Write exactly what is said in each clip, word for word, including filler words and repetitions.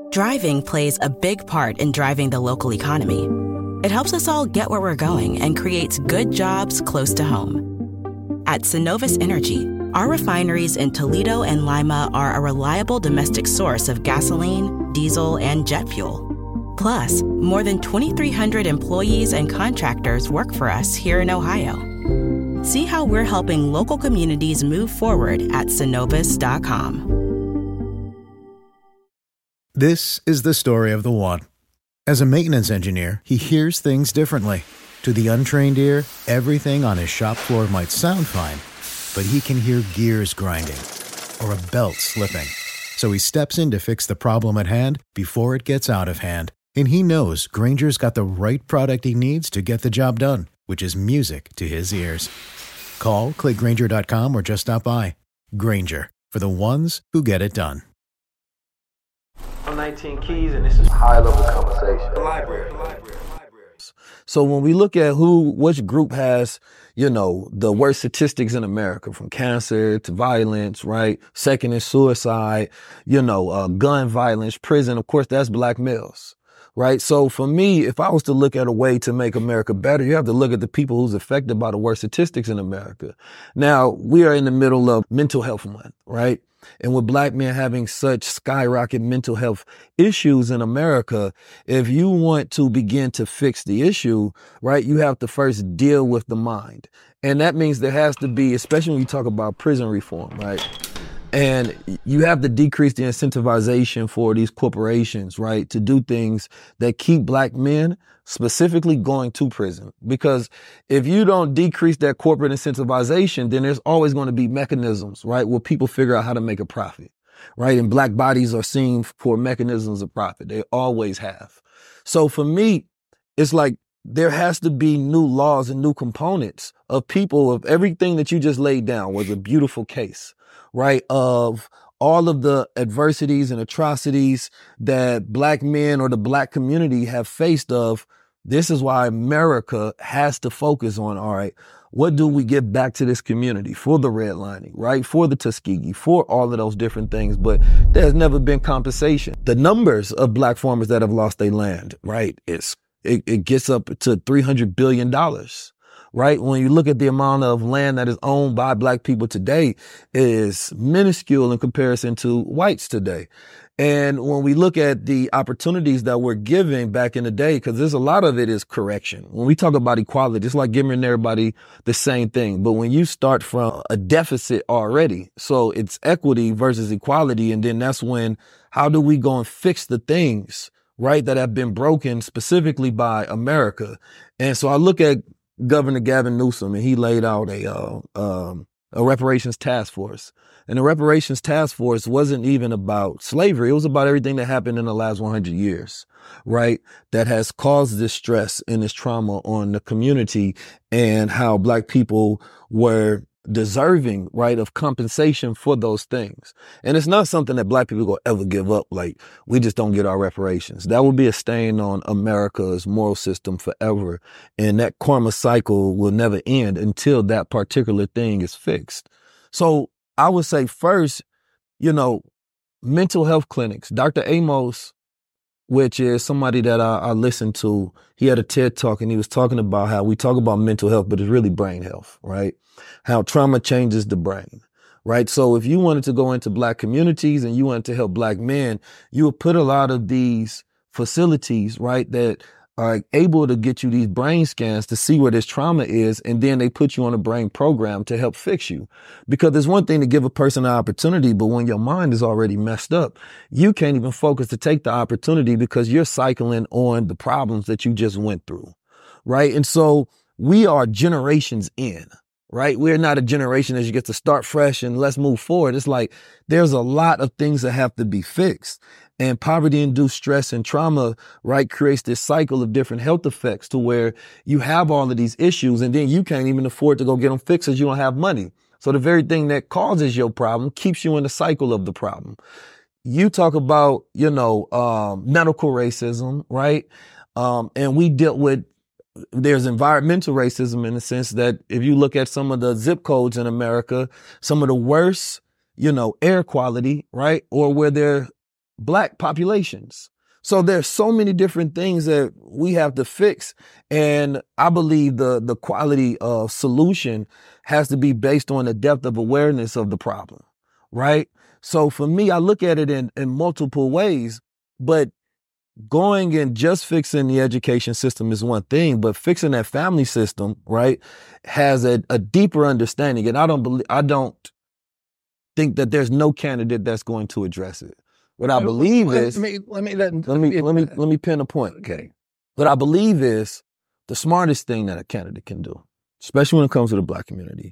Driving plays a big part in driving the local economy. It helps us all get where we're going and creates good jobs close to home. At Synovus Energy, our refineries in Toledo and Lima are a reliable domestic source of gasoline, diesel, and jet fuel. Plus, more than twenty-three hundred employees and contractors work for us here in Ohio. See how we're helping local communities move forward at synovus dot com. This is the story of the one. As a maintenance engineer, he hears things differently. To the untrained ear, everything on his shop floor might sound fine, but he can hear gears grinding or a belt slipping. So he steps in to fix the problem at hand before it gets out of hand. And he knows Grainger's got the right product he needs to get the job done, which is music to his ears. Call, click Grainger dot com, or just stop by. Grainger, for the ones who get it done. I'm nineteen Keys, and this is high-level conversation. The library. So when we look at who, which group has, you know, the worst statistics in America, from cancer to violence, right? Second is suicide, you know, uh, gun violence, prison, of course, that's black males. Right. So for me, if I was to look at a way to make America better, you have to look at the people who's affected by the worst statistics in America. Now, we are in the middle of mental health month, right? And with black men having such skyrocket mental health issues in America, if you want to begin to fix the issue, right, you have to first deal with the mind. And that means there has to be, especially when you talk about prison reform, right? And you have to decrease the incentivization for these corporations, right, to do things that keep black men specifically going to prison. Because if you don't decrease that corporate incentivization, then there's always going to be mechanisms, right, where people figure out how to make a profit, right? And black bodies are seen for mechanisms of profit. They always have. So for me, it's like there has to be new laws and new components of people, of everything that you just laid down was a beautiful case, right, of all of the adversities and atrocities that black men or the black community have faced of. This is why America has to focus on, all right, what do we give back to this community for the redlining, right, for the Tuskegee, for all of those different things. But there's never been compensation. The numbers of black farmers that have lost their land, right, it's, it, it gets up to three hundred billion dollars. Right? When you look at the amount of land that is owned by black people today, it is minuscule in comparison to whites today. And when we look at the opportunities that we're giving back in the day, because there's a lot of it is correction. When we talk about equality, it's like giving everybody the same thing. But when you start from a deficit already, so it's equity versus equality. And then that's when, how do we go and fix the things, right, that have been broken specifically by America? And so I look at Governor Gavin Newsom, and he laid out a uh, um, a reparations task force. And the reparations task force wasn't even about slavery. It was about everything that happened in the last one hundred years, right, that has caused this stress and this trauma on the community, and how black people were deserving, right, of compensation for those things. And it's not something that black people will ever give up. Like, we just don't get our reparations. That would be a stain on America's moral system forever. And that karma cycle will never end until that particular thing is fixed. So I would say first, you know, mental health clinics. Doctor Amos, which is somebody that I, I listened to, he had a TED Talk, and he was talking about how we talk about mental health, but it's really brain health, right? How trauma changes the brain, right? So if you wanted to go into black communities and you wanted to help black men, you would put a lot of these facilities, right, that are able to get you these brain scans to see where this trauma is, and then they put you on a brain program to help fix you. Because there's one thing to give a person an opportunity, but when your mind is already messed up, you can't even focus to take the opportunity because you're cycling on the problems that you just went through, right? And so we are generations in, right? We're not a generation that you get to start fresh and let's move forward. It's like there's a lot of things that have to be fixed. And poverty-induced stress and trauma, right, creates this cycle of different health effects to where you have all of these issues, and then you can't even afford to go get them fixed because you don't have money. So the very thing that causes your problem keeps you in the cycle of the problem. You talk about, you know, um, medical racism, right? Um, and we dealt with, there's environmental racism in the sense that if you look at some of the zip codes in America, some of the worst, you know, air quality, right, or where they're black populations. So there's so many different things that we have to fix. And I believe the, the quality of solution has to be based on the depth of awareness of the problem, right? So for me, I look at it in, in multiple ways, but going and just fixing the education system is one thing, but fixing that family system, right, has a, a deeper understanding. And I don't believe, I don't think that there's no candidate that's going to address it. What I believe let is, me, let me, let, let me, let me, let me pin a point. Okay. What I believe is the smartest thing that a candidate can do, especially when it comes to the black community,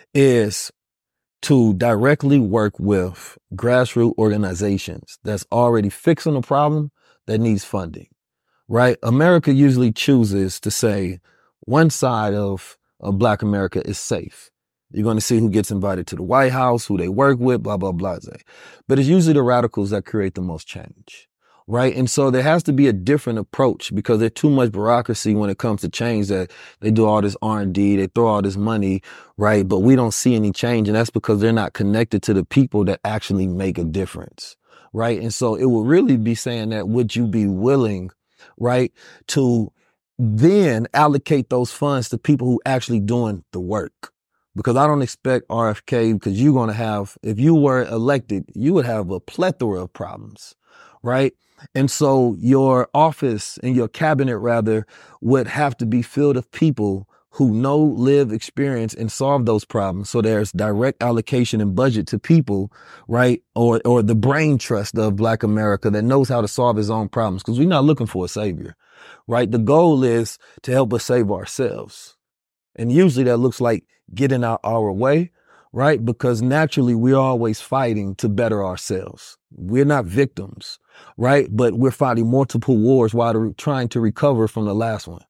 is to directly work with grassroots organizations that's already fixing a problem that needs funding, right? America usually chooses to say one side of, of Black America is safe. You're going to see who gets invited to the White House, who they work with, blah, blah, blah. But it's usually the radicals that create the most change, right? And so there has to be a different approach because there's too much bureaucracy when it comes to change that they do all this R and D, they throw all this money, right? But we don't see any change. And that's because they're not connected to the people that actually make a difference, right? And so it would really be saying that, would you be willing, right, to then allocate those funds to people who actually doing the work? Because I don't expect R F K, because you're going to have, if you were elected, you would have a plethora of problems, right? And so your office and your cabinet, rather, would have to be filled with people who know, live, experience, and solve those problems. So there's direct allocation and budget to people, right? Or or the brain trust of Black America that knows how to solve his own problems, because we're not looking for a savior, right? The goal is to help us save ourselves. And usually that looks like getting out our way, right? Because naturally we're always fighting to better ourselves. We're not victims, right? But we're fighting multiple wars while trying to recover from the last one.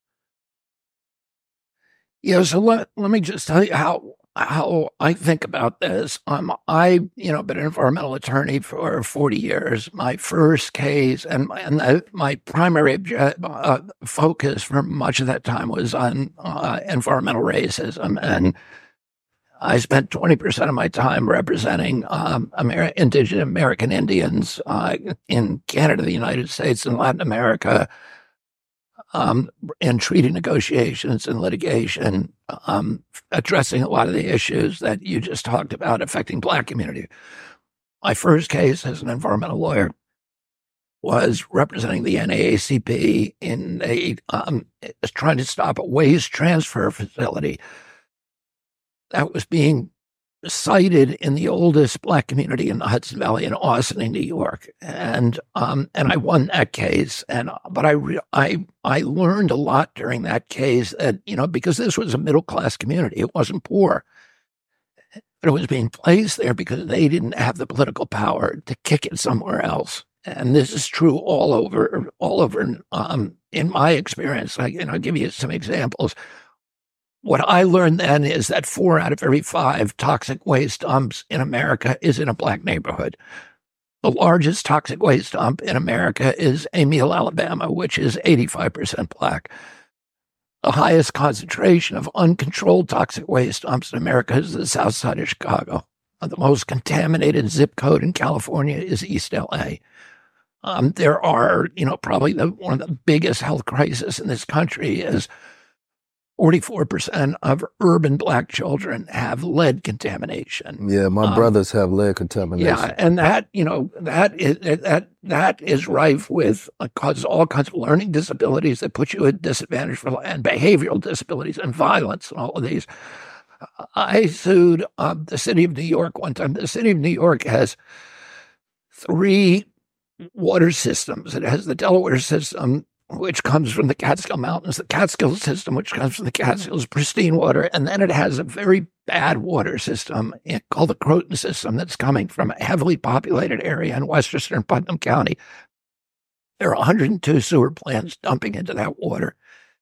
Yeah, so let, let me just tell you how how I think about this. Um, I, you know, been an environmental attorney for forty years. My first case and my, and the, my primary obje- uh, focus for much of that time was on uh, environmental racism. And I spent twenty percent of my time representing um, Amer- indigenous American Indians uh, in Canada, the United States, and Latin America, Um, in treaty negotiations and litigation, um, addressing a lot of the issues that you just talked about affecting Black community. My first case as an environmental lawyer was representing the N double A C P in a um, trying to stop a waste transfer facility that was being sited in the oldest Black community in the Hudson Valley in Austin, in New York, and um, and I won that case. And but I re- I I learned a lot during that case, that you know, because this was a middle class community, it wasn't poor, but it was being placed there because they didn't have the political power to kick it somewhere else. And this is true all over all over. Um, in my experience, I, and I'll give you some examples. What I learned then is that four out of every five toxic waste dumps in America is in a Black neighborhood. The largest toxic waste dump in America is Amiel, Alabama, which is eighty-five percent Black. The highest concentration of uncontrolled toxic waste dumps in America is the south side of Chicago. The most contaminated zip code in California is East L A. Um, there are, you know, probably the, one of the biggest health crises in this country is forty-four percent of urban Black children have lead contamination. Yeah, my um, brothers have lead contamination. Yeah, and that, you know, that is that that is rife with uh, causes all kinds of learning disabilities that put you at disadvantage for, and behavioral disabilities and violence and all of these. I sued um, the city of New York one time. The city of New York has three water systems. It has the Delaware system, which comes from the Catskill Mountains, the Catskill system, which comes from the Catskills, pristine water, and then it has a very bad water system called the Croton system that's coming from a heavily populated area in Westchester and Putnam County. There are one hundred two sewer plants dumping into that water.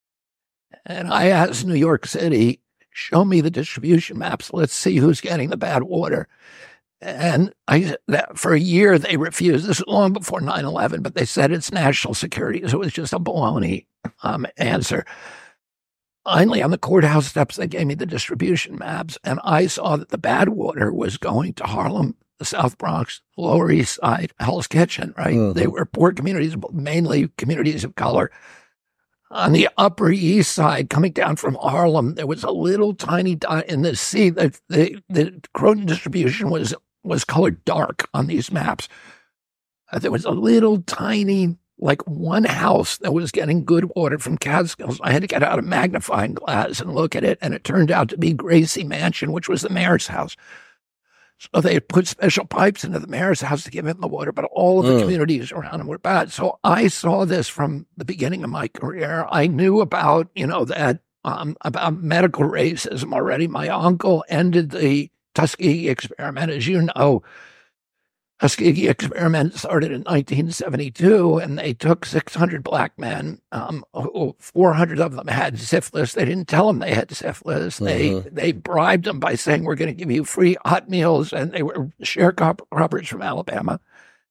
And I asked New York City, show me the distribution maps. Let's see who's getting the bad water. And I, that, for a year, they refused. This was long before nine eleven, but they said it's national security. So it was just a baloney um, answer. Finally, on the courthouse steps, they gave me the distribution maps, and I saw that the bad water was going to Harlem, the South Bronx, Lower East Side, Hell's Kitchen, right? Mm-hmm. They were poor communities, mainly communities of color. On the Upper East Side, coming down from Harlem, there was a little tiny dot in the sea. The, the, the Croton distribution was was colored dark on these maps. Uh, there was a little tiny, like one house that was getting good water from Catskills. I had to get out a magnifying glass and look at it, and it turned out to be Gracie Mansion, which was the mayor's house. So they put special pipes into the mayor's house to give him the water, but all of the mm. communities around him were bad. So I saw this from the beginning of my career. I knew about, you know, that um, about medical racism already. My uncle ended the Tuskegee experiment. As you know, Tuskegee experiment started in nineteen seventy-two, and they took six hundred black men. Um, four hundred of them had syphilis. They didn't tell them they had syphilis. Mm-hmm. They they bribed them by saying, we're going to give you free hot meals, and they were sharecroppers from Alabama.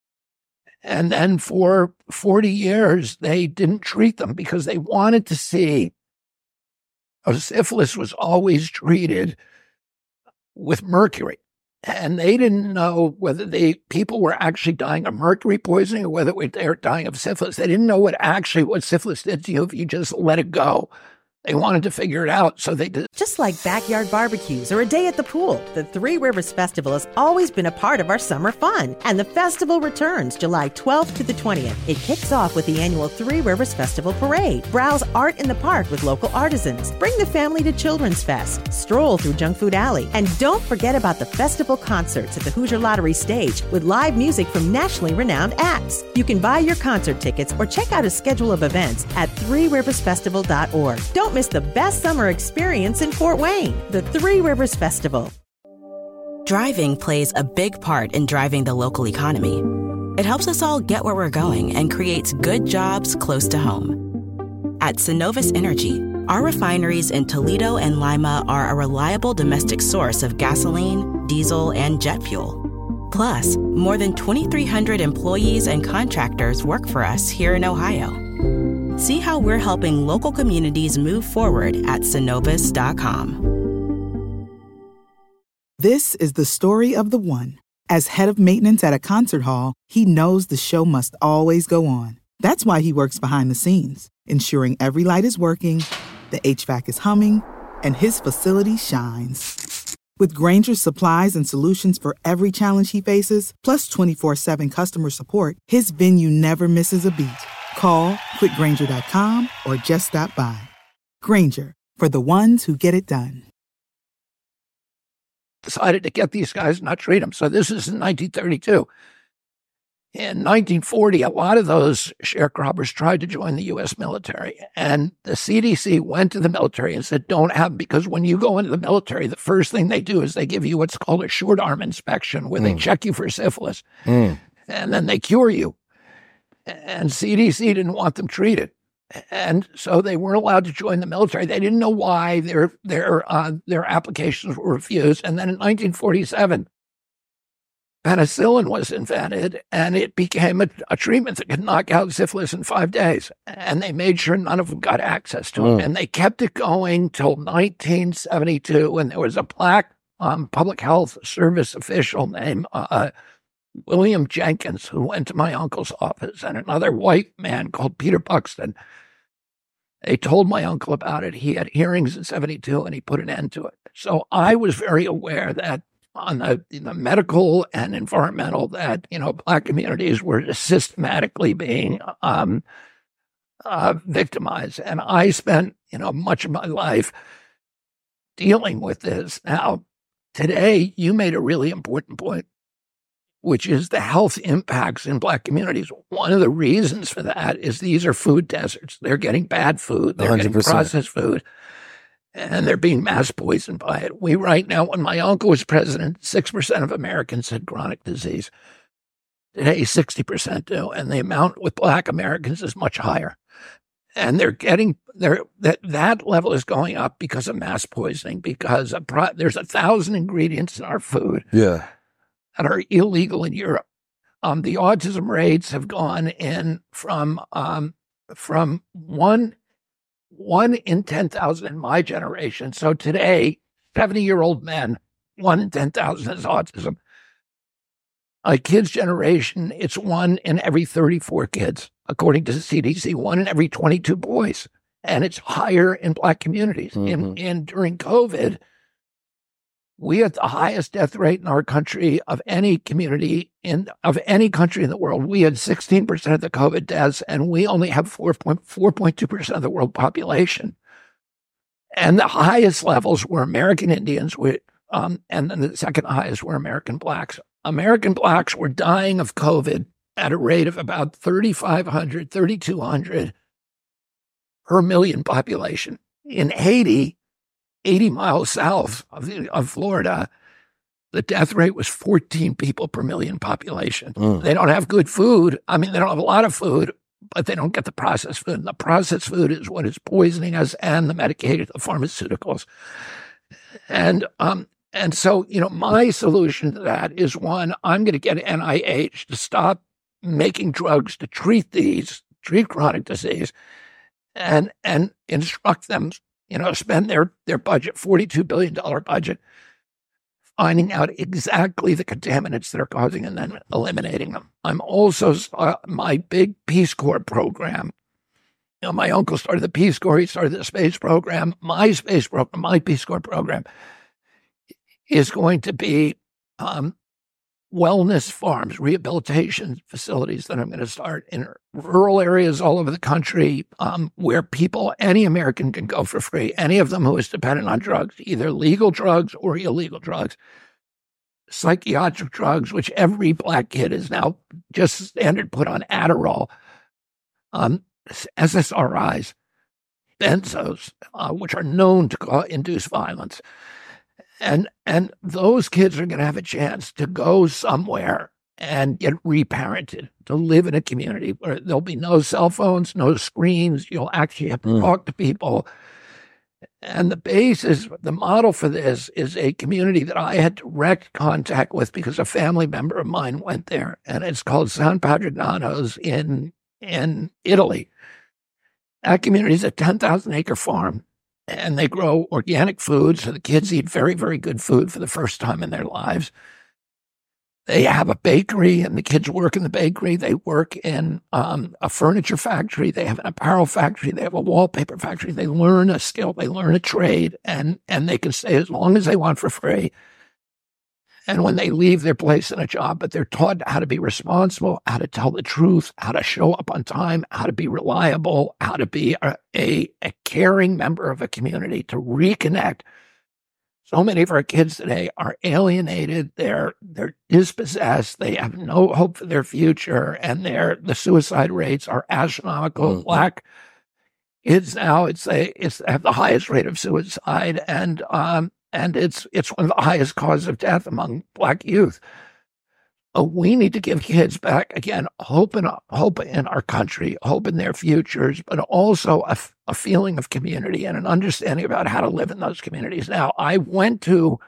And then for forty years, they didn't treat them because they wanted to see. Oh, syphilis was always treated with mercury. And they didn't know whether the people were actually dying of mercury poisoning or whether they were dying of syphilis. They didn't know what actually what syphilis did to you if you just let it go. They wanted to figure it out, so they did. Just like backyard barbecues or a day at the pool, the Three Rivers Festival has always been a part of our summer fun. And the festival returns July twelfth to the twentieth. It kicks off with the annual Three Rivers Festival Parade. Browse art in the park with local artisans. Bring the family to Children's Fest. Stroll through Junk Food Alley. And don't forget about the festival concerts at the Hoosier Lottery stage with live music from nationally renowned acts. You can buy your concert tickets or check out a schedule of events at three rivers festival dot org. Don't miss the best summer experience in Fort Wayne, the Three Rivers Festival. Driving plays a big part in driving the local economy. It helps us all get where we're going and creates good jobs close to home. At Synovus Energy, our refineries in Toledo and Lima are a reliable domestic source of gasoline, diesel, and jet fuel. Plus, more than twenty-three hundred employees and contractors work for us here in Ohio. See how we're helping local communities move forward at Synovus dot com. This is the story of the one. As head of maintenance at a concert hall, he knows the show must always go on. That's why he works behind the scenes, ensuring every light is working, the H V A C is humming, and his facility shines. With Grainger's supplies and solutions for every challenge he faces, plus twenty-four seven customer support, his venue never misses a beat. Call quick grainger dot com or just stop by. Grainger, for the ones who get it done. Decided to get these guys and not treat them. So this is in nineteen thirty-two. In nineteen forty, a lot of those sharecroppers tried to join the U S military. And the C D C went to the military and said, don't have them, because when you go into the military, the first thing they do is they give you what's called a short arm inspection, where mm. they check you for syphilis. Mm. And then they cure you. And C D C didn't want them treated. And so they weren't allowed to join the military. They didn't know why their their uh, their applications were refused. And then in nineteen forty-seven, penicillin was invented, and it became a, a treatment that could knock out syphilis in five days. And they made sure none of them got access to it. Mm. And they kept it going till nineteen seventy-two, when there was a black um, public health service official named uh, William Jenkins, who went to my uncle's office, and another white man called Peter Buxton. They told my uncle about it. He had hearings in seventy-two, and he put an end to it. So I was very aware that on the, the medical and environmental, that, you know, black communities were systematically being um, uh, victimized. And I spent, you know, much of my life dealing with this. Now, today, you made a really important point, which is the health impacts in black communities. One of the reasons for that is these are food deserts. They're getting bad food. They're one hundred percent getting processed food, and they're being mass poisoned by it. We right now, when my uncle was president, six percent of Americans had chronic disease. Today, sixty percent do, and the amount with black Americans is much higher. And they're getting, they're, that, that level is going up because of mass poisoning, because a pro, there's a thousand ingredients in our food. Yeah. That are illegal in Europe. Um, the autism rates have gone in from um, from one one in ten thousand in my generation. So today, seventy-year-old men, one in ten thousand has autism. a kid's generation, it's one in every thirty-four kids, according to the C D C, one in every twenty-two boys. And it's higher in Black communities. Mm-hmm. In, in during COVID, we had the highest death rate in our country of any community in of any country in the world. We had sixteen percent of the COVID deaths, and we only have four point two percent of the world population. And the highest levels were American Indians, with, um, and then the second highest were American Blacks. American Blacks were dying of COVID at a rate of about thirty-five hundred, thirty-two hundred per million population. In Haiti, eighty miles south of, the, of Florida, the death rate was fourteen people per million population. Mm. They don't have good food. I mean, they don't have a lot of food, but they don't get the processed food. And the processed food is what is poisoning us, and the medicated, the pharmaceuticals. And um, and so, you know, my solution to that is, one, I'm going to get N I H to stop making drugs to treat these, treat chronic disease, and and instruct them, you know, spend their, their budget, forty-two billion dollars budget, finding out exactly the contaminants that are causing and then eliminating them. I'm also, uh, my big Peace Corps program. You know, my uncle started the Peace Corps, he started the space program. My space program, my Peace Corps program is going to be um, wellness farms, rehabilitation facilities that I'm going to start in rural areas all over the country, um, where people, any American can go for free, any of them who is dependent on drugs, either legal drugs or illegal drugs, psychiatric drugs, which every Black kid is now just standard put on Adderall, um, S S R Is, benzos, uh, which are known to cause, induce violence. And and those kids are going to have a chance to go somewhere and get reparented, to live in a community where there'll be no cell phones, no screens. You'll actually have to mm. talk to people. And the basis, the model for this is a community that I had direct contact with because a family member of mine went there. And it's called San Padrignanos in, in Italy. That community is a ten thousand acre farm. And they grow organic food, so the kids eat very, very good food for the first time in their lives. They have a bakery, and the kids work in the bakery. They work in um, a furniture factory. They have an apparel factory. They have a wallpaper factory. They learn a skill. They learn a trade, and, and they can stay as long as they want for free. And when they leave, they're placed in a job, but they're taught how to be responsible, how to tell the truth, how to show up on time, how to be reliable, how to be a, a, a caring member of a community, to reconnect. So many of our kids today are alienated. They're they're dispossessed. They have no hope for their future, and their the suicide rates are astronomical. Mm-hmm. Black kids now, it's a it's have the highest rate of suicide, and um. And it's it's one of the highest causes of death among Black youth. Uh, we need to give kids back, again, hope in, hope in our country, hope in their futures, but also a, a feeling of community and an understanding about how to live in those communities. Now, I went to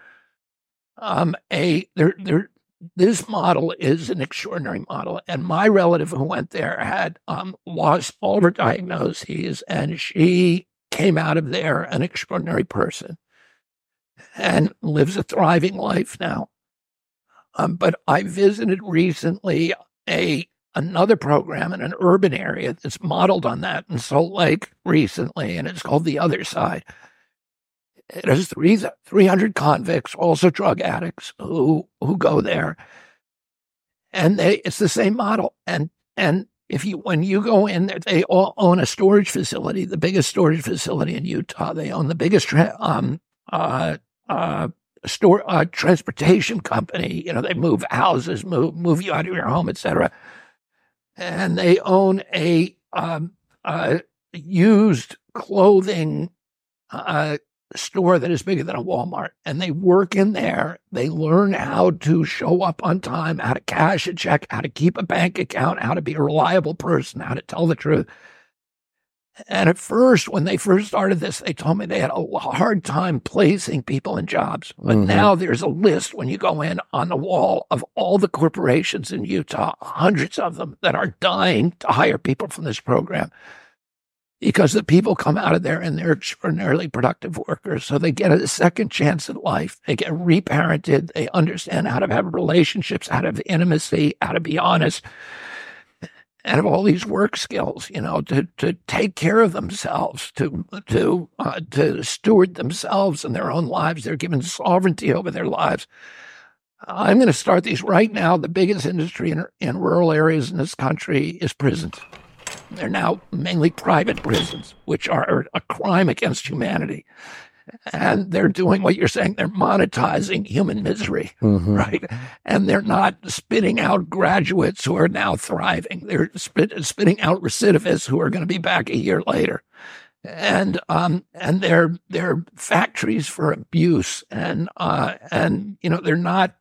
um, a, there, there, this model is an extraordinary model. And my relative who went there had um, lost all of her diagnoses, and she came out of there an extraordinary person and lives a thriving life now. Um, but I visited recently a another program in an urban area that's modeled on that in Salt Lake recently, and it's called The Other Side. It has three, three hundred convicts, also drug addicts, who who go there. And they it's the same model. And and if you when you go in there, they all own a storage facility, the biggest storage facility in Utah. They own the biggest tra- um uh Uh, store uh, transportation company. You know, they move houses, move move you out of your home, et cetera. And they own a um, uh, used clothing uh, store that is bigger than a Walmart. And they work in there. They learn how to show up on time, how to cash a check, how to keep a bank account, how to be a reliable person, how to tell the truth. And at first, when they first started this, they told me they had a hard time placing people in jobs. But mm-hmm. now there's a list when you go in on the wall of all the corporations in Utah, hundreds of them, that are dying to hire people from this program. because the people come out of there and they're extraordinarily productive workers. So they get a second chance in life. They get reparented. They understand how to have relationships, how to have intimacy, how to be honest, and have all these work skills, you know, to, to take care of themselves, to to uh, to steward themselves and their own lives. They're given sovereignty over their lives. I'm going to start these right now. The biggest industry in, in rural areas in this country is prisons. They're now mainly private prisons, which are a crime against humanity. And they're doing what you're saying. They're monetizing human misery, mm-hmm. right? And they're not spitting out graduates who are now thriving. They're spit, spitting out recidivists who are going to be back a year later. And um and they're they're factories for abuse. And uh and you know they're not.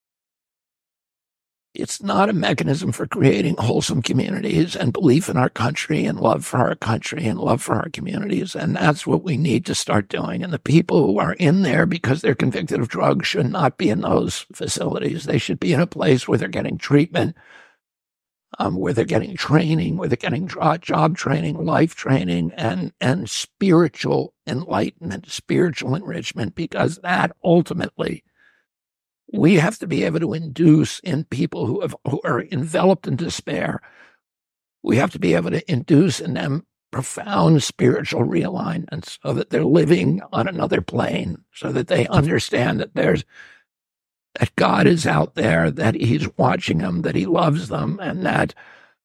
It's not a mechanism for creating wholesome communities and belief in our country and love for our country and love for our communities. And that's what we need to start doing. And the people who are in there because they're convicted of drugs should not be in those facilities. They should be in a place where they're getting treatment, um, where they're getting training, where they're getting job training, life training, and, and spiritual enlightenment, spiritual enrichment, because that ultimately we have to be able to induce in people who have who are enveloped in despair. We have to be able to induce in them profound spiritual realignment so that they're living on another plane, so that they understand that there's that God is out there, that He's watching them, that He loves them, and that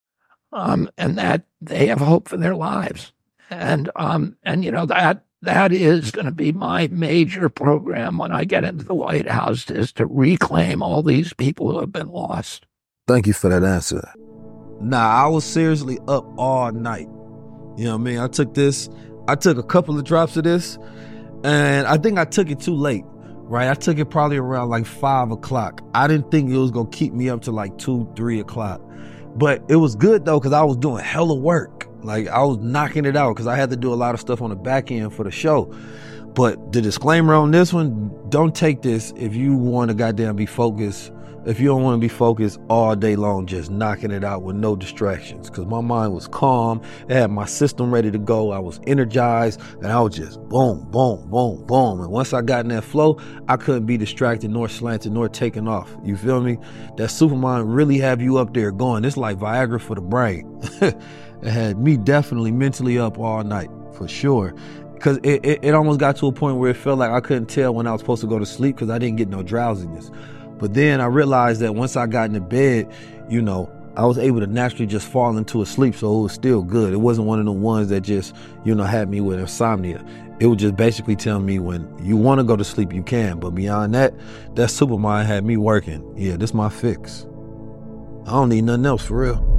um and that they have hope for their lives. And um and you know that. That is going to be my major program when I get into the White House, is to reclaim all these people who have been lost. Thank you for that answer. Nah, I was seriously up all night. You know what I mean? I took this, I took a couple of drops of this, and I think I took it too late, right? I took it probably around like five o'clock. I didn't think it was going to keep me up to like two, three o'clock. But it was good though, because I was doing hella work. Like, I was knocking it out because I had to do a lot of stuff on the back end for the show. But the disclaimer on this one, don't take this if you want to goddamn be focused. If you don't want to be focused all day long, just knocking it out with no distractions. Because my mind was calm. I had my system ready to go. I was energized. And I was just boom, boom, boom, boom. And once I got in that flow, I couldn't be distracted nor slanted nor taken off. You feel me? That Supermind really have you up there going. It's like Viagra for the brain. It had me definitely mentally up all night, for sure. Because it, it, it almost got to a point where it felt like I couldn't tell when I was supposed to go to sleep because I didn't get no drowsiness. But then I realized that once I got into bed, you know, I was able to naturally just fall into a sleep. So it was still good. It wasn't one of the ones that just, you know, had me with insomnia. It would just basically tell me when you want to go to sleep, you can. But beyond that, that Supermind had me working. Yeah, this is my fix. I don't need nothing else for real.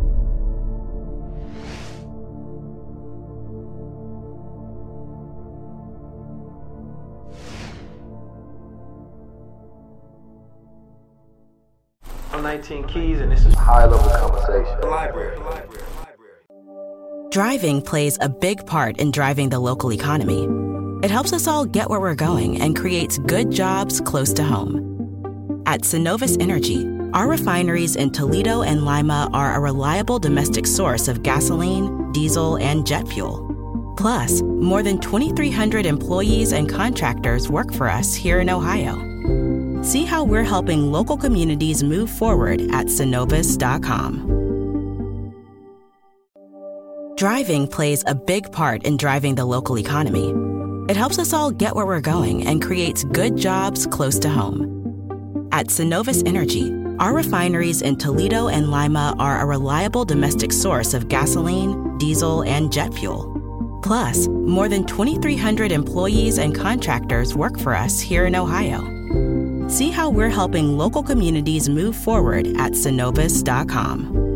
I'm nineteen Keys, and this is High Level Conversation. Library. Driving plays a big part in driving the local economy. It helps us all get where we're going and creates good jobs close to home. At Synovus Energy, our refineries in Toledo and Lima are a reliable domestic source of gasoline, diesel, and jet fuel. Plus, more than twenty-three hundred employees and contractors work for us here in Ohio. See how we're helping local communities move forward at Synovus dot com. Driving plays a big part in driving the local economy. It helps us all get where we're going and creates good jobs close to home. At Synovus Energy, our refineries in Toledo and Lima are a reliable domestic source of gasoline, diesel, and jet fuel. Plus, more than twenty-three hundred employees and contractors work for us here in Ohio. See how we're helping local communities move forward at Synovus dot com.